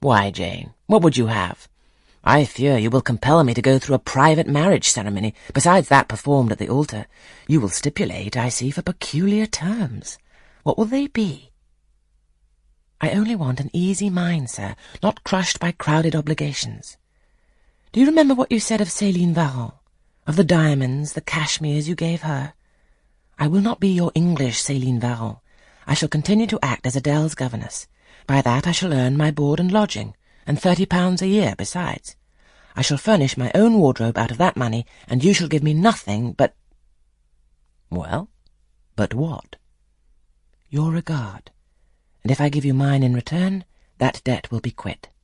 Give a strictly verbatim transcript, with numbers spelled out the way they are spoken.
Why, Jane, what would you have? I fear you will compel me to go through a private marriage ceremony, besides that performed at the altar. You will stipulate, I see, for peculiar terms. What will they be? I only want an easy mind, sir, not crushed by crowded obligations. Do you remember what you said of Céline Varens, of the diamonds, the cashmeres you gave her? I will not be your English Céline Varens. I shall continue to act as Adèle's governess. By that I shall earn my board and lodging, and thirty pounds a year besides. I shall furnish my own wardrobe out of that money, and you shall give me nothing but— Well, but what? Your regard, and if I give you mine in return, that debt will be quit.